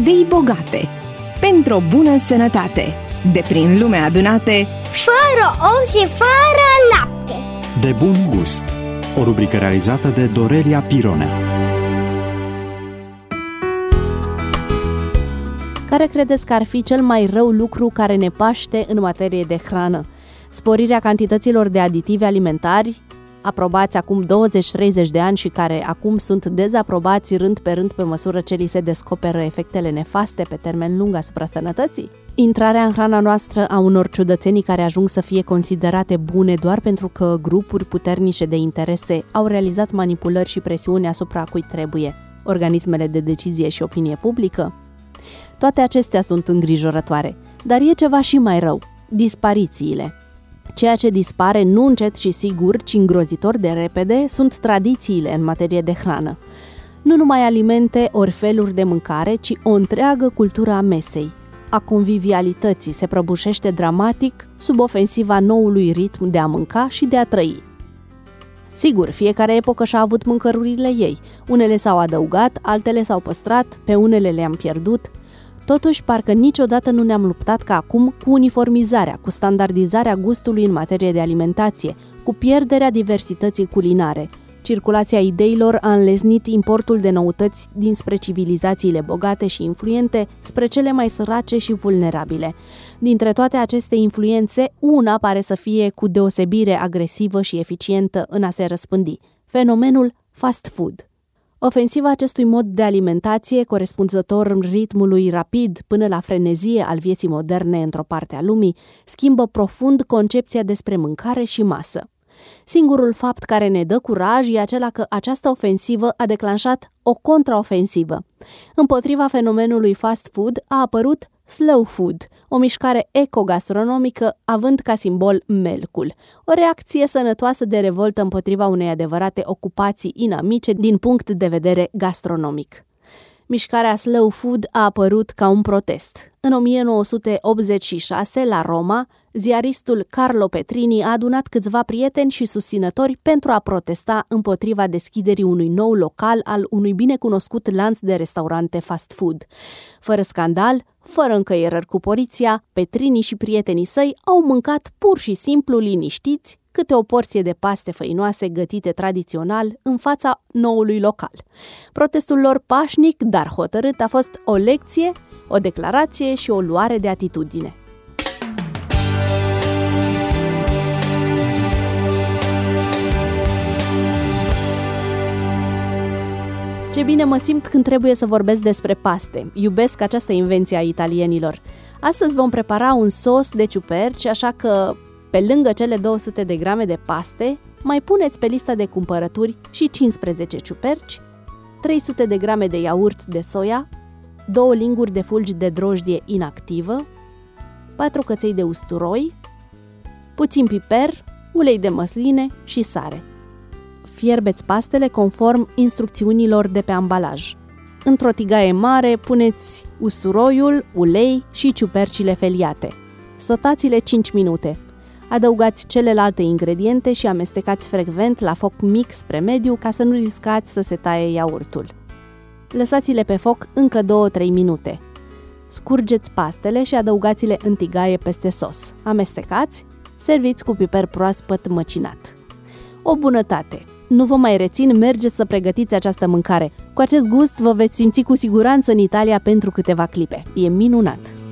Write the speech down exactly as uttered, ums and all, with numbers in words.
idei bogate, pentru o bună sănătate, de prin lume adunate, fără ou și fără lapte. De bun gust. O rubrică realizată de Dorelia Pirone. Care credeți că ar fi cel mai rău lucru care ne paște în materie de hrană? Sporirea cantităților de aditivi alimentari, aprobați acum douăzeci treizeci de ani și care acum sunt dezaprobați rând pe rând pe măsură ce li se descoperă efectele nefaste pe termen lung asupra sănătății? Intrarea în hrana noastră a unor ciudățenii care ajung să fie considerate bune doar pentru că grupuri puternice de interese au realizat manipulări și presiuni asupra cui trebuie, organismele de decizie și opinie publică? Toate acestea sunt îngrijorătoare, dar e ceva și mai rău, disparițiile. Ceea ce dispare nu încet și sigur, ci îngrozitor de repede, sunt tradițiile în materie de hrană. Nu numai alimente ori feluri de mâncare, ci o întreagă cultură a mesei, a convivialității se prăbușește dramatic sub ofensiva noului ritm de a mânca și de a trăi. Sigur, fiecare epocă și-a avut mâncărurile ei, unele s-au adăugat, altele s-au păstrat, pe unele le-am pierdut. Totuși, parcă niciodată nu ne-am luptat ca acum cu uniformizarea, cu standardizarea gustului în materie de alimentație, cu pierderea diversității culinare. Circulația ideilor a înlesnit importul de noutăți dinspre civilizațiile bogate și influente spre cele mai sărace și vulnerabile. Dintre toate aceste influențe, una pare să fie cu deosebire agresivă și eficientă în a se răspândi: fenomenul fast food. Ofensiva acestui mod de alimentație, corespunzător ritmului rapid până la frenezie al vieții moderne într-o parte a lumii, schimbă profund concepția despre mâncare și masă. Singurul fapt care ne dă curaj e acela că această ofensivă a declanșat o contraofensivă. Împotriva fenomenului fast food a apărut slow food, o mișcare ecogastronomică având ca simbol melcul, o reacție sănătoasă de revoltă împotriva unei adevărate ocupații inamice din punct de vedere gastronomic. Mișcarea slow food a apărut ca un protest. În o mie nouă sute optzeci și șase, la Roma, ziaristul Carlo Petrini a adunat câțiva prieteni și susținători pentru a protesta împotriva deschiderii unui nou local al unui binecunoscut lanț de restaurante fast food. Fără scandal, fără încăierări cu poliția, Petrini și prietenii săi au mâncat pur și simplu liniștiți câte o porție de paste făinoase gătite tradițional în fața noului local. Protestul lor pașnic, dar hotărât, a fost o lecție, o declarație și o luare de atitudine. Ce bine mă simt când trebuie să vorbesc despre paste. Iubesc această invenție a italienilor. Astăzi vom prepara un sos de ciuperci, așa că pe lângă cele două sute de grame de paste, mai puneți pe lista de cumpărături și cincisprezece ciuperci, trei sute de grame de iaurt de soia, două linguri de fulgi de drojdie inactivă, patru căței de usturoi, puțin piper, ulei de măsline și sare. Fierbeți pastele conform instrucțiunilor de pe ambalaj. Într-o tigaie mare puneți usturoiul, ulei și ciupercile feliate. Sotați-le cinci minute. Adăugați celelalte ingrediente și amestecați frecvent la foc mic spre mediu ca să nu riscați să se taie iaurtul. Lăsați-le pe foc încă două-trei minute. Scurgeți pastele și adăugați-le în tigaie peste sos. Amestecați, serviți cu piper proaspăt măcinat. O bunătate! Nu vă mai rețin, mergeți să pregătiți această mâncare. Cu acest gust vă veți simți cu siguranță în Italia pentru câteva clipe. E minunat!